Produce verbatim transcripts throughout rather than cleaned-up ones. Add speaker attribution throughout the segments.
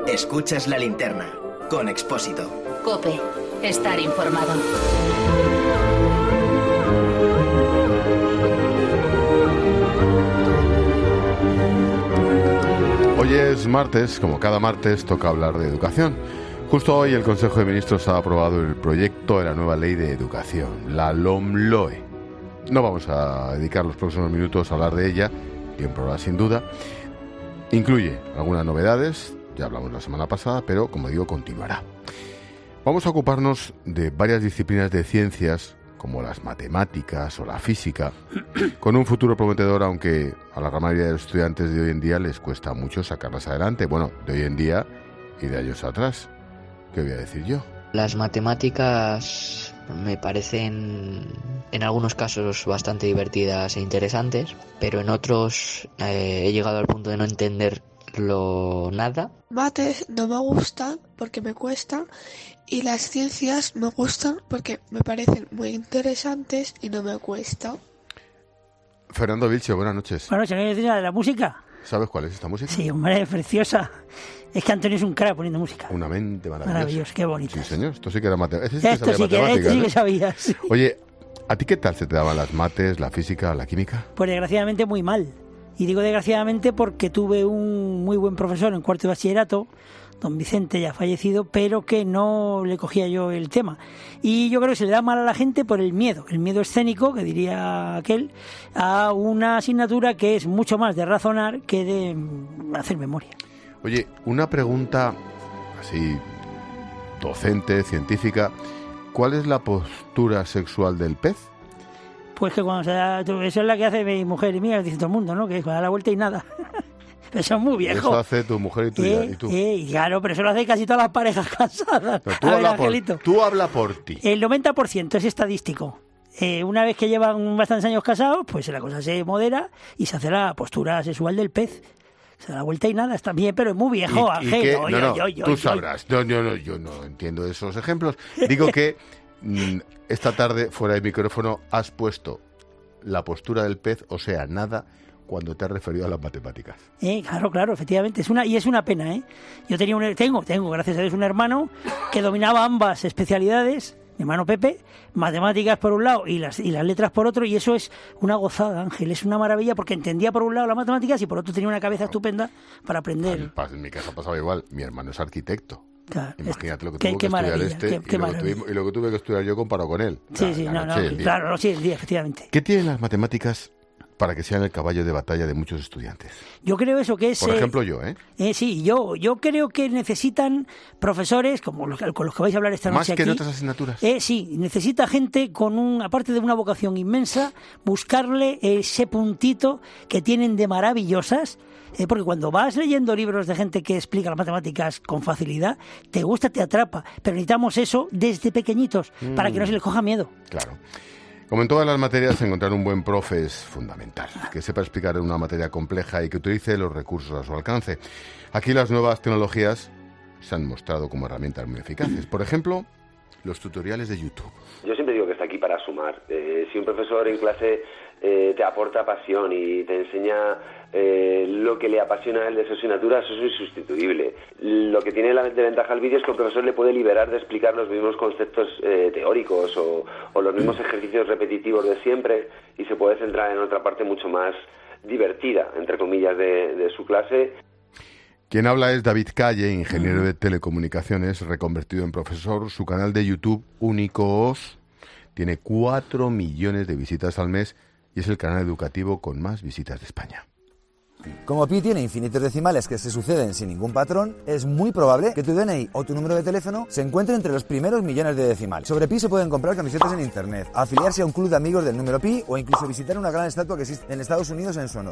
Speaker 1: Escuchas La Linterna, con Expósito.
Speaker 2: COPE. Estar informado.
Speaker 3: Hoy es martes, como cada martes toca hablar de educación. Justo hoy el Consejo de Ministros ha aprobado el proyecto de la nueva ley de educación, la LOMLOE. No vamos a dedicar los próximos minutos a hablar de ella, tiempo habrá sin duda. Incluye algunas novedades, ya hablamos la semana pasada, pero como digo, continuará. Vamos a ocuparnos de varias disciplinas de ciencias, como las matemáticas o la física, con un futuro prometedor, aunque a la gran mayoría de los estudiantes de hoy en día les cuesta mucho sacarlas adelante. Bueno, de hoy en día y de años atrás. ¿Qué voy a decir yo?
Speaker 4: Las matemáticas me parecen en algunos casos bastante divertidas e interesantes, pero en otros eh, he llegado al punto de no entenderlo nada.
Speaker 5: Mates no me gustan porque me cuestan, y las ciencias me gustan porque me parecen muy interesantes y no me cuesta.
Speaker 3: Fernando Vilche, buenas noches.
Speaker 6: Buenas noches, ¿qué de la música?
Speaker 3: ¿Sabes cuál es esta música?
Speaker 6: Sí, hombre, preciosa. Es que Antonio es un crack poniendo música.
Speaker 3: Una mente maravillosa.
Speaker 6: Maravilloso, qué bonito.
Speaker 3: Sí, señor, esto sí que era matemáticas. Sí
Speaker 6: esto, sí que, esto sí que sabías. Sí.
Speaker 3: Oye, ¿a ti qué tal se te daban las mates, la física, la química?
Speaker 6: Pues desgraciadamente muy mal. Y digo desgraciadamente porque tuve un muy buen profesor en cuarto de bachillerato, don Vicente, ya fallecido, pero que no le cogía yo el tema. Y yo creo que se le da mal a la gente por el miedo, el miedo escénico, que diría aquel, a una asignatura que es mucho más de razonar que de hacer memoria.
Speaker 3: Oye, una pregunta así, docente, científica, ¿cuál es la postura sexual del pez?
Speaker 6: Pues que cuando se da, eso es la que hace mi mujer y mía, dice todo el mundo, ¿no? Que es da la vuelta y nada. Eso es muy viejo.
Speaker 3: Eso hace tu mujer y, tuya,
Speaker 6: eh,
Speaker 3: y tú.
Speaker 6: Eh, claro, pero eso lo hace casi todas las parejas casadas.
Speaker 3: Pero tú,
Speaker 6: A
Speaker 3: habla
Speaker 6: ver,
Speaker 3: por, tú habla por ti.
Speaker 6: El noventa por ciento es estadístico. Eh, una vez que llevan bastantes años casados, pues la cosa se modera y se hace la postura sexual del pez. Se da la vuelta y nada, está bien, pero es muy viejo,
Speaker 3: Ángel.
Speaker 6: Ángel.
Speaker 3: No, no,
Speaker 6: yo, yo,
Speaker 3: tú
Speaker 6: yo,
Speaker 3: sabrás. Yo, yo, no, yo no entiendo esos ejemplos. Digo que mm, esta tarde, fuera de micrófono, has puesto la postura del pez, o sea, nada, cuando te has referido a las matemáticas.
Speaker 6: Eh, claro, claro, efectivamente. Es una, y es una pena, ¿eh? Yo tenía un, tengo, tengo, gracias a Dios, un hermano que dominaba ambas especialidades, mi hermano Pepe, matemáticas por un lado y las, y las letras por otro, y eso es una gozada, Ángel, es una maravilla, porque entendía por un lado las matemáticas y por otro tenía una cabeza estupenda para aprender.
Speaker 3: En mi casa pasaba igual, mi hermano es arquitecto.
Speaker 6: Claro,
Speaker 3: imagínate lo que
Speaker 6: qué,
Speaker 3: tuvo
Speaker 6: qué
Speaker 3: que estudiar este
Speaker 6: qué, qué
Speaker 3: y, lo que tuvimos, y lo que tuve que estudiar yo comparado con él.
Speaker 6: Sí,
Speaker 3: la,
Speaker 6: sí,
Speaker 3: la
Speaker 6: no,
Speaker 3: noche,
Speaker 6: no,
Speaker 3: el día.
Speaker 6: claro, sí, el día, efectivamente.
Speaker 3: ¿Qué tienen las matemáticas para que sean el caballo de batalla de muchos estudiantes?
Speaker 6: Yo creo eso que es...
Speaker 3: Por ejemplo, yo, ¿eh?
Speaker 6: eh sí, yo yo creo que necesitan profesores, como los, con los que vais a hablar esta
Speaker 3: Más
Speaker 6: noche
Speaker 3: que
Speaker 6: aquí.
Speaker 3: en otras asignaturas.
Speaker 6: Eh, sí, necesita gente con un, aparte de una vocación inmensa, buscarle ese puntito que tienen de maravillosas. Eh, porque cuando vas leyendo libros de gente que explica las matemáticas con facilidad, te gusta, te atrapa. Pero necesitamos eso desde pequeñitos, mm. para que no se les coja miedo.
Speaker 3: Claro. Como en todas las materias, encontrar un buen profe es fundamental. Que sepa explicar una materia compleja y que utilice los recursos a su alcance. Aquí las nuevas tecnologías se han mostrado como herramientas muy eficaces. Por ejemplo, los tutoriales de YouTube.
Speaker 7: Yo siempre digo que está aquí para sumar. Eh, si un profesor en clase eh, te aporta pasión y te enseña eh, lo que le apasiona a él de su asignatura, eso es insustituible. Lo que tiene la de ventaja el vídeo es que el profesor le puede liberar de explicar los mismos conceptos eh, teóricos o, o los mismos ejercicios repetitivos de siempre, y se puede centrar en otra parte mucho más divertida, entre comillas, de, de su clase.
Speaker 3: Quien habla es David Calle, ingeniero de telecomunicaciones, reconvertido en profesor. Su canal de YouTube, Únicos, tiene cuatro millones de visitas al mes y es el canal educativo con más visitas de España.
Speaker 8: Como pi tiene infinitos decimales que se suceden sin ningún patrón, es muy probable que tu D N I o tu número de teléfono se encuentre entre los primeros millones de decimales. Sobre pi se pueden comprar camisetas en internet, afiliarse a un club de amigos del número pi o incluso visitar una gran estatua que existe en Estados Unidos en su honor.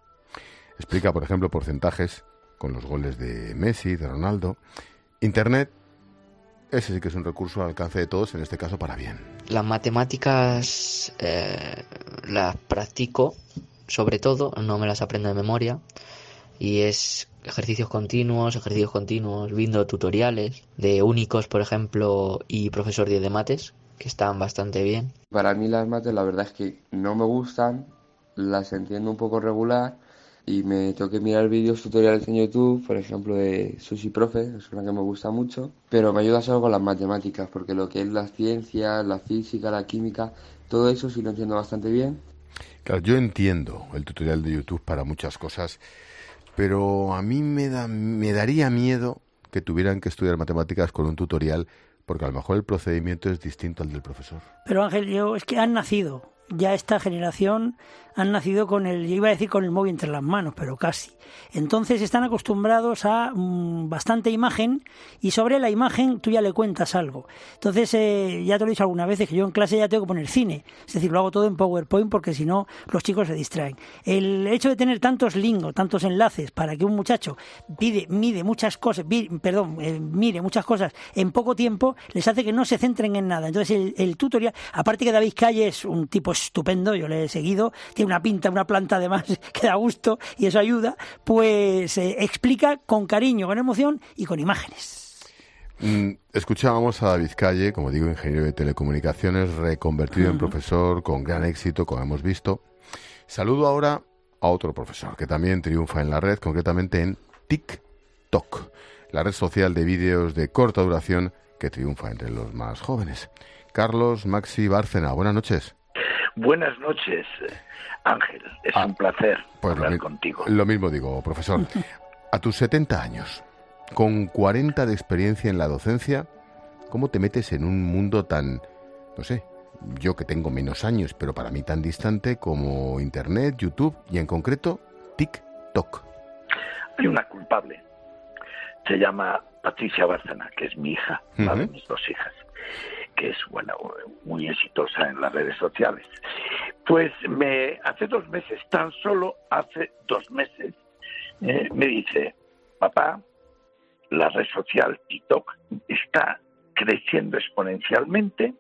Speaker 3: Explica, por ejemplo, porcentajes con los goles de Messi, de Ronaldo. Internet, ese sí que es un recurso al alcance de todos, en este caso para bien.
Speaker 4: Las matemáticas eh, las practico, sobre todo, no me las aprendo de memoria, y es ejercicios continuos, ejercicios continuos, viendo tutoriales de Únicos, por ejemplo, y Profesor diez de Mates, que están bastante bien.
Speaker 9: Para mí las mates la verdad es que no me gustan, las entiendo un poco regular, y me tengo que mirar vídeos tutoriales en YouTube, por ejemplo de Sushi Profe, es una que me gusta mucho, pero me ayuda solo con las matemáticas, porque lo que es las ciencias, la física, la química, todo eso sí lo entiendo bastante bien.
Speaker 3: Claro, yo entiendo el tutorial de YouTube para muchas cosas, pero a mí me da, me daría miedo que tuvieran que estudiar matemáticas con un tutorial, porque a lo mejor el procedimiento es distinto al del profesor.
Speaker 6: Pero Ángel, yo es que han nacido, ya esta generación han nacido con el, yo iba a decir con el móvil entre las manos, pero casi. Entonces están acostumbrados a mmm, bastante imagen, y sobre la imagen tú ya le cuentas algo. Entonces, eh, ya te lo he dicho algunas veces, que yo en clase ya tengo que poner cine. Es decir, lo hago todo en PowerPoint porque si no los chicos se distraen. El hecho de tener tantos links, tantos enlaces para que un muchacho pide, mide muchas cosas, vi, perdón, eh, mire muchas cosas en poco tiempo, les hace que no se centren en nada. Entonces el, el tutorial, aparte que David Calle es un tipo estupendo, yo le he seguido, tiene una pinta, una planta además que da gusto y eso ayuda, pues eh, explica con cariño, con emoción y con imágenes.
Speaker 3: Mm, escuchábamos a David Calle, como digo, ingeniero de telecomunicaciones, reconvertido uh-huh. en profesor con gran éxito, como hemos visto. Saludo ahora a otro profesor que también triunfa en la red, concretamente en TikTok, la red social de vídeos de corta duración que triunfa entre los más jóvenes. Carlos Maxi Bárcena, buenas noches.
Speaker 10: Buenas noches, Ángel. Es ah, un placer
Speaker 3: pues
Speaker 10: hablar
Speaker 3: lo,
Speaker 10: contigo.
Speaker 3: Lo mismo digo, profesor. A tus setenta años, con cuarenta de experiencia en la docencia, ¿cómo te metes en un mundo tan, no sé, yo que tengo menos años, pero para mí tan distante como Internet, YouTube y en concreto TikTok?
Speaker 10: Hay una culpable. Se llama Patricia Bárcena, que es mi hija, uh-huh. una de mis dos hijas, que es, bueno, muy exitosa en las redes sociales. Pues me hace dos meses, tan solo hace dos meses, eh, me dice, papá, la red social TikTok está creciendo exponencialmente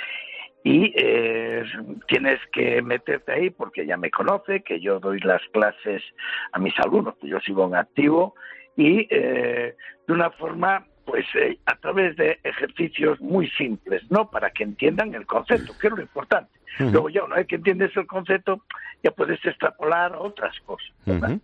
Speaker 10: y eh, tienes que meterte ahí porque ella me conoce, que yo doy las clases a mis alumnos, que yo sigo en activo, y eh, de una forma, pues eh, a través de ejercicios muy simples, ¿no? Para que entiendan el concepto, que es lo importante. Uh-huh. Luego ya una vez que entiendes el concepto, ya puedes extrapolar a otras cosas, ¿verdad? Uh-huh.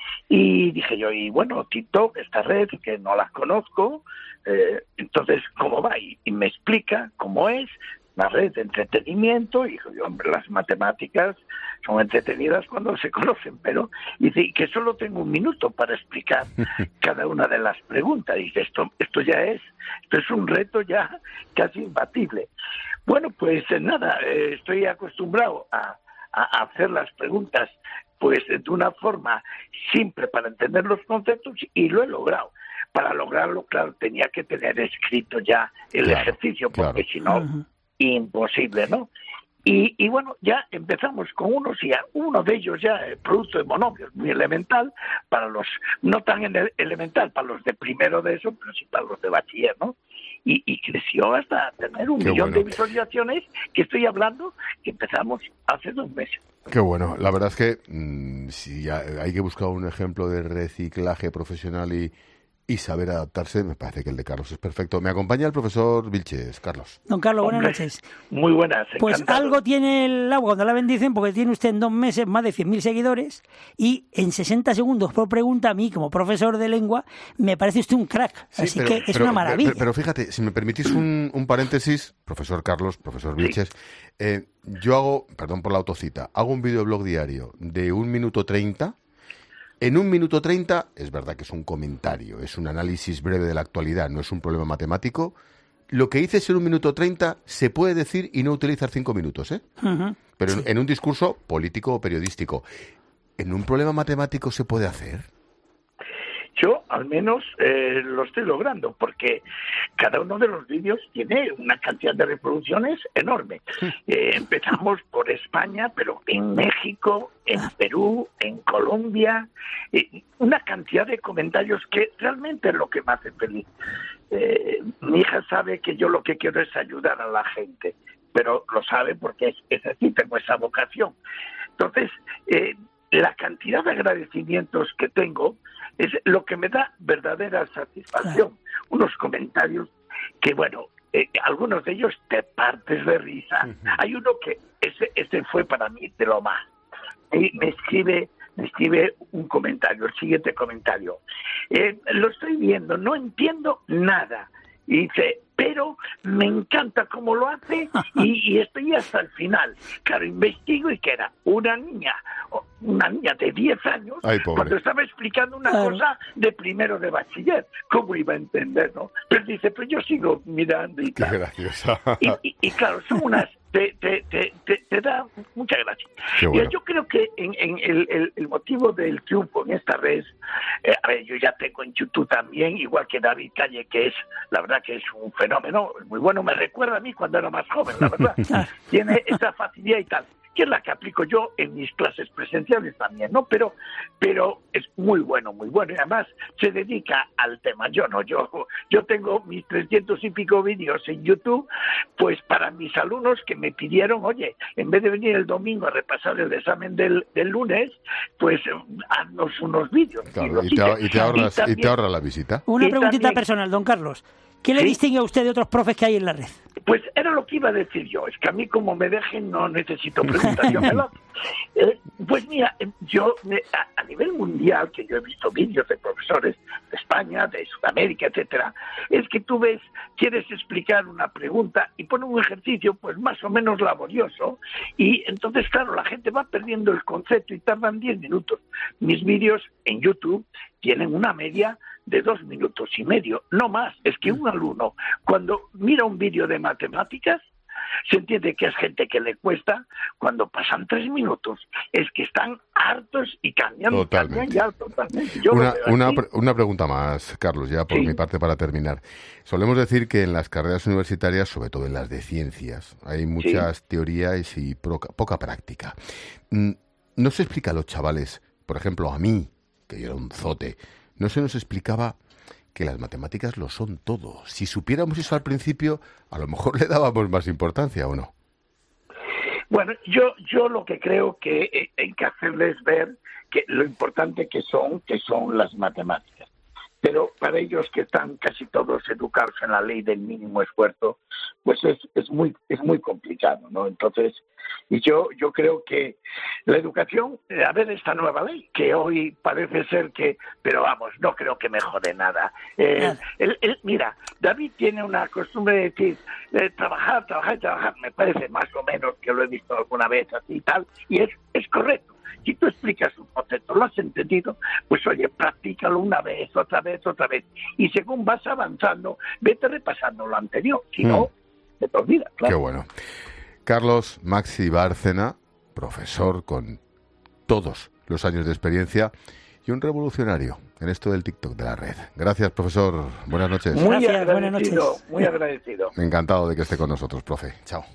Speaker 10: Y dije yo, y bueno, TikTok, esta red que no la conozco, eh, entonces, ¿cómo va? Y, y me explica cómo es una red de entretenimiento, y dijo yo, hombre, las matemáticas son entretenidas cuando se conocen, pero y dice, y que solo tengo un minuto para explicar cada una de las preguntas. Dice, esto, esto ya es, esto es un reto ya casi imbatible. Bueno, pues nada, eh, estoy acostumbrado a, a hacer las preguntas pues de una forma simple para entender los conceptos, y lo he logrado. Para lograrlo, claro, tenía que tener escrito ya el claro, ejercicio, porque claro. si no, uh-huh. imposible, ¿no? Y, y bueno, ya empezamos con unos, y uno de ellos ya, el producto de monomios, muy elemental, para los, no tan ele- elemental para los de primero de eso, pero sí para los de bachiller, ¿no? Y, y creció hasta tener un Qué millón bueno. de visualizaciones, que estoy hablando, que empezamos hace dos meses.
Speaker 3: Qué bueno, la verdad es que mmm, si hay que buscar un ejemplo de reciclaje profesional y y saber adaptarse, me parece que el de Carlos es perfecto. Me acompaña el profesor Vilches. Carlos.
Speaker 6: Don Carlos, buenas
Speaker 10: Hombre,
Speaker 6: noches.
Speaker 10: Muy buenas.
Speaker 6: Pues
Speaker 10: encantado.
Speaker 6: Algo tiene el agua cuando la bendicen, porque tiene usted en dos meses más de cien mil seguidores, y en sesenta segundos por pregunta, a mí, como profesor de lengua, me parece usted un crack. Sí, Así pero, que es
Speaker 3: pero,
Speaker 6: una maravilla.
Speaker 3: Pero, pero fíjate, si me permitís un, un paréntesis, profesor Carlos, profesor Vilches, sí. eh, yo hago, perdón por la autocita, hago un videoblog diario de un minuto treinta. En un minuto treinta, es verdad que es un comentario, es un análisis breve de la actualidad, no es un problema matemático. Lo que dices en un minuto treinta se puede decir y no utilizar cinco minutos, ¿eh? Uh-huh. Pero sí. en, en un discurso político o periodístico. ¿En un problema matemático se puede hacer?
Speaker 10: Yo, al menos, eh, lo estoy logrando, porque cada uno de los vídeos tiene una cantidad de reproducciones enorme. Eh, empezamos por España, pero en México, en Perú, en Colombia, eh, una cantidad de comentarios que realmente es lo que me hace feliz. Eh, mi hija sabe que yo lo que quiero es ayudar a la gente, pero lo sabe porque es, es así, tengo esa vocación. Entonces, eh, la cantidad de agradecimientos que tengo es lo que me da verdadera satisfacción. Claro. Unos comentarios que, bueno, eh, algunos de ellos te partes de risa. Uh-huh. Hay uno que, ese, ese fue para mí de lo más. Y me escribe me escribe un comentario, el siguiente comentario. Eh, lo estoy viendo, no entiendo nada. Y dice, pero me encanta cómo lo hace y, y estoy hasta el final. Claro, investigo y que era una niña, una niña de diez años,
Speaker 3: Ay,
Speaker 10: cuando estaba explicando una
Speaker 6: Claro.
Speaker 10: cosa de primero de bachiller. ¿Cómo iba a entender, no? Pero dice, pero yo sigo mirando y
Speaker 3: Qué
Speaker 10: tal.
Speaker 3: graciosa.
Speaker 10: Y, y, y claro, son unas... Te, te, te, te, te da mucha gracia.
Speaker 3: Qué bueno.
Speaker 10: Mira, yo creo que en, en el, el, el motivo del triunfo en esta red, eh, a ver, yo ya tengo en YouTube también, igual que David Calle, que es, la verdad que es un fenómeno muy bueno, me recuerda a mí cuando era más joven, la verdad. Tiene esa facilidad y tal, que es la que aplico yo en mis clases presenciales también, ¿no? Pero, pero es muy bueno, muy bueno, y además se dedica al tema. Yo no, yo, yo tengo mis trescientos y pico vídeos en YouTube, pues para mis alumnos que me pidieron, oye, en vez de venir el domingo a repasar el examen del, del lunes, pues haznos unos vídeos.
Speaker 3: Claro,
Speaker 10: y,
Speaker 3: y, te,
Speaker 10: los hice.
Speaker 3: y, te ahorras,
Speaker 10: Y también-
Speaker 3: y te ahorra la visita.
Speaker 6: Una
Speaker 10: Y
Speaker 6: preguntita
Speaker 10: también-
Speaker 6: personal, don Carlos. ¿Qué le
Speaker 10: Sí.
Speaker 6: distingue a usted de otros profes que hay en la red?
Speaker 10: Pues era lo que iba a decir yo, es que a mí como me dejen no necesito preguntas, yo me lo- Eh, pues mira, eh, yo me- a, a nivel mundial, que yo he visto vídeos de profesores de España, de Sudamérica, etcétera, es que tú ves, quieres explicar una pregunta y pone un ejercicio pues más o menos laborioso y entonces claro, la gente va perdiendo el concepto y tardan diez minutos. Mis vídeos en YouTube tienen una media de dos minutos y medio, no más. Es que un alumno, cuando mira un vídeo de matemáticas, se entiende que es gente que le cuesta. Cuando pasan tres minutos, es que están hartos y cambian,
Speaker 3: Totalmente.
Speaker 10: cambian ya totalmente. Yo lo
Speaker 3: Una,
Speaker 10: veo
Speaker 3: una,
Speaker 10: así.
Speaker 3: pre- una pregunta más, Carlos, ya por
Speaker 10: Sí.
Speaker 3: mi parte para terminar. Solemos decir que en las carreras universitarias, sobre todo en las de ciencias, hay muchas teorías y proca- poca práctica. Mm, No se explica a los chavales, por ejemplo a mí, que yo era un zote, no se nos explicaba que las matemáticas lo son todo. Si supiéramos eso al principio, a lo mejor le dábamos más importancia, ¿o no?
Speaker 10: Bueno, yo yo lo que creo que eh, hay que hacerles ver que lo importante que son que son las matemáticas. Pero para ellos que están casi todos educados en la ley del mínimo esfuerzo, pues es, es muy es muy complicado, ¿no? Entonces, y yo yo creo que la educación, eh, a ver esta nueva ley, que hoy parece ser que, pero vamos, no creo que mejore nada. Eh,
Speaker 6: Nada.
Speaker 10: el- el- mira, David tiene una costumbre de decir, eh, trabajar, trabajar, trabajar, me parece más o menos que lo he visto alguna vez así y tal, y es, es correcto. Si tú explicas un concepto, lo has entendido, pues oye, practícalo una vez, otra vez, otra vez. Y según vas avanzando, vete repasando lo anterior. Si
Speaker 3: Mm.
Speaker 10: no, se te olvida, claro.
Speaker 3: Qué bueno. Carlos Maxi Bárcena, profesor con todos los años de experiencia y un revolucionario en esto del TikTok de la red. Gracias, profesor. Buenas noches.
Speaker 10: Muy
Speaker 6: Gracias, buenas
Speaker 10: agradecido,
Speaker 6: noches.
Speaker 10: muy agradecido.
Speaker 3: Encantado de que esté con nosotros, profe. Chao.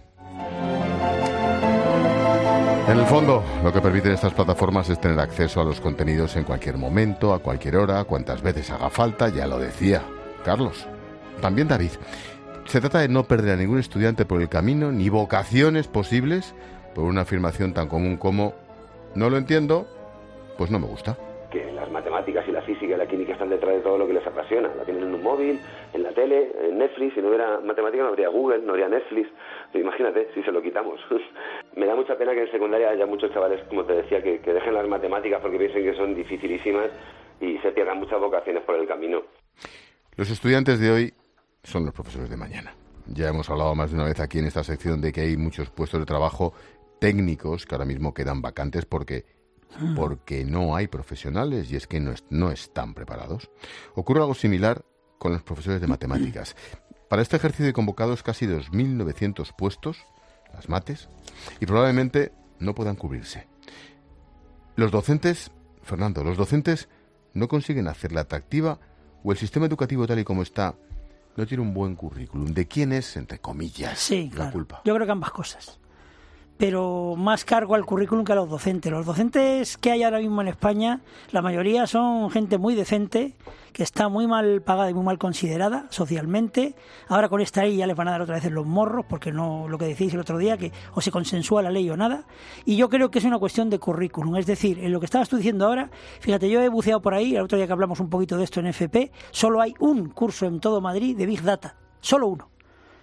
Speaker 3: En el fondo, lo que permiten estas plataformas es tener acceso a los contenidos en cualquier momento, a cualquier hora, cuantas veces haga falta, ya lo decía Carlos. También David. Se trata de no perder a ningún estudiante por el camino, ni vocaciones posibles, por una afirmación tan común como no lo entiendo, pues no me gusta.
Speaker 7: Que las matemáticas y la física y la química están detrás de todo lo que les apasiona. La tienen en un móvil, en la tele, en Netflix. Si no hubiera matemática no habría Google, no habría Netflix. Pero imagínate si se lo quitamos. Me da mucha pena que en secundaria haya muchos chavales, como te decía, que, que dejen las matemáticas porque piensen que son dificilísimas y se pierdan muchas vocaciones por el camino.
Speaker 3: Los estudiantes de hoy son los profesores de mañana. Ya hemos hablado más de una vez aquí en esta sección de que hay muchos puestos de trabajo técnicos que ahora mismo quedan vacantes porque porque no hay profesionales y es que no, es- no están preparados. Ocurre algo similar con los profesores de matemáticas. Para este ejercicio hay convocados casi dos mil novecientos puestos, las mates, y probablemente no puedan cubrirse. Los docentes, Fernando, los docentes no consiguen hacerla atractiva o el sistema educativo tal y como está no tiene un buen currículum. ¿De quién es, entre comillas,
Speaker 6: Sí,
Speaker 3: la
Speaker 6: claro.
Speaker 3: culpa?
Speaker 6: Yo creo que ambas cosas. Pero más cargo al currículum que a los docentes. Los docentes que hay ahora mismo en España, la mayoría son gente muy decente, que está muy mal pagada y muy mal considerada socialmente. Ahora con esta ley ya les van a dar otra vez en los morros, porque no lo que decíais el otro día, que o se consensúa la ley o nada. Y yo creo que es una cuestión de currículum. Es decir, en lo que estabas tú diciendo ahora, fíjate, yo he buceado por ahí, el otro día que hablamos un poquito de esto en F P, solo hay un curso en todo Madrid de Big Data. Solo uno.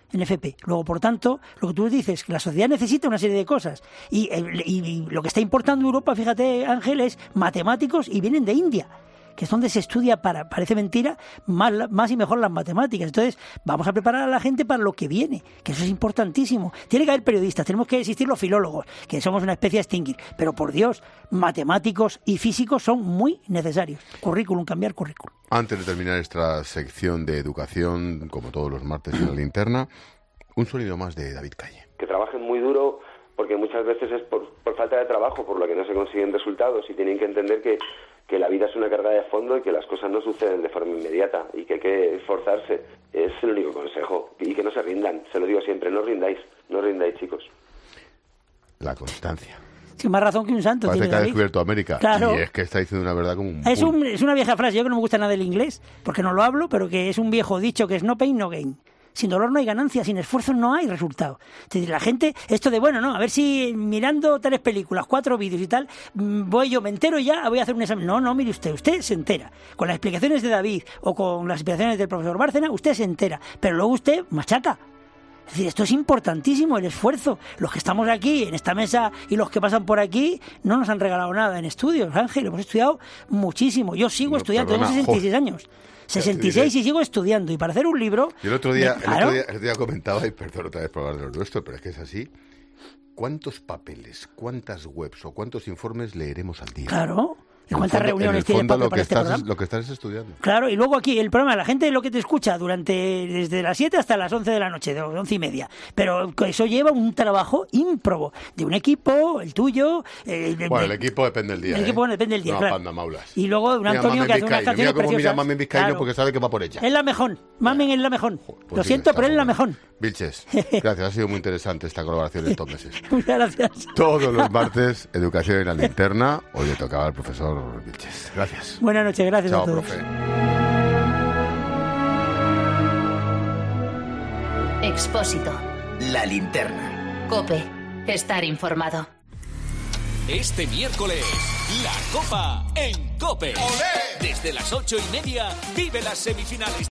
Speaker 6: en F P. Luego, por tanto, lo que tú dices, que la sociedad necesita una serie de cosas. Y, y, y lo que está importando Europa, fíjate, Ángel, es matemáticos y vienen de India, que es donde se estudia, para, parece mentira, más, más y mejor las matemáticas. Entonces, vamos a preparar a la gente para lo que viene, que eso es importantísimo. Tiene que haber periodistas, tenemos que existir los filólogos, que somos una especie a extinguir. Pero, por Dios, matemáticos y físicos son muy necesarios. Currículum, cambiar currículum.
Speaker 3: Antes de terminar esta sección de educación, como todos los martes en la linterna, un sonido más de David Calle.
Speaker 7: Que trabajen muy duro, porque muchas veces es por, por falta de trabajo, por lo que no se consiguen resultados, y tienen que entender que, que la vida es una carrera de fondo y que las cosas no suceden de forma inmediata y que hay que esforzarse. Es el único consejo. Y que no se rindan, se lo digo siempre, no rindáis, no rindáis, chicos.
Speaker 3: La constancia.
Speaker 6: Sin más razón que un santo.
Speaker 3: Parece
Speaker 6: tiene
Speaker 3: que ha
Speaker 6: David.
Speaker 3: descubierto América.
Speaker 6: Claro.
Speaker 3: Y es que está diciendo una verdad como un...
Speaker 6: Es, un, es una vieja frase, yo que no me gusta nada del inglés, porque no lo hablo, pero que es un viejo dicho que es no pain, no gain. Sin dolor no hay ganancia, sin esfuerzo no hay resultado. Es decir, la gente, esto de, bueno, no, a ver si mirando tres películas, cuatro vídeos y tal, voy yo, me entero ya, voy a hacer un examen. No, no, mire usted, usted se entera. Con las explicaciones de David o con las explicaciones del profesor Bárcena, usted se entera, pero luego usted machaca. Es decir, esto es importantísimo, el esfuerzo. Los que estamos aquí, en esta mesa, y los que pasan por aquí, no nos han regalado nada en estudios, Ángel, hemos estudiado muchísimo. Yo sigo no, estudiando,
Speaker 3: perdona,
Speaker 6: tengo sesenta y seis
Speaker 3: jo.
Speaker 6: años. sesenta y seis y sigo estudiando. Y para hacer un libro...
Speaker 3: Y el otro día,
Speaker 6: me,
Speaker 3: el otro día, el otro día comentaba, y perdón otra vez por hablar de lo nuestro, pero es que es así. ¿Cuántos papeles, cuántas webs o cuántos informes leeremos al día?
Speaker 6: Claro. ¿Y
Speaker 3: En
Speaker 6: cuántas
Speaker 3: fondo,
Speaker 6: reuniones
Speaker 3: en el fondo,
Speaker 6: tiene
Speaker 3: lo
Speaker 6: para
Speaker 3: que
Speaker 6: este
Speaker 3: estás,
Speaker 6: programa?
Speaker 3: Lo que estás estudiando.
Speaker 6: Claro, y luego aquí el programa, la gente lo que te escucha durante desde las siete hasta las once de la noche, de once y media. Pero eso lleva un trabajo ímprobo de un equipo, el tuyo. Eh, de,
Speaker 3: bueno,
Speaker 6: de,
Speaker 3: el equipo depende del día.
Speaker 6: El
Speaker 3: ¿eh?
Speaker 6: equipo depende del día,
Speaker 3: no,
Speaker 6: claro.
Speaker 3: Panda Maulas.
Speaker 6: Y luego de un
Speaker 3: Mira,
Speaker 6: Antonio
Speaker 3: Mamen
Speaker 6: que hace unas
Speaker 3: Vizcaíno.
Speaker 6: canciones
Speaker 3: Mira cómo
Speaker 6: preciosas.
Speaker 3: mira a Mamen Vizcaíno
Speaker 6: Claro.
Speaker 3: porque sabe que va por ella.
Speaker 6: Es la mejor. Mamen es la mejor.
Speaker 3: Pues
Speaker 6: Lo
Speaker 3: sí,
Speaker 6: siento,
Speaker 3: está
Speaker 6: pero es la
Speaker 3: bueno.
Speaker 6: mejor.
Speaker 3: Vilches, gracias. Ha sido muy interesante esta colaboración estos meses.
Speaker 6: Muchas gracias.
Speaker 3: Todos los martes, Educación en la Linterna. Hoy le tocaba al profesor Vilches. Gracias.
Speaker 6: Buenas noches, gracias
Speaker 3: Chao,
Speaker 6: a todos.
Speaker 3: profe.
Speaker 2: Expósito.
Speaker 1: La Linterna.
Speaker 2: COPE. Estar informado.
Speaker 11: Este miércoles, la Copa en COPE. ¡Olé! Desde las ocho y media, vive las semifinales.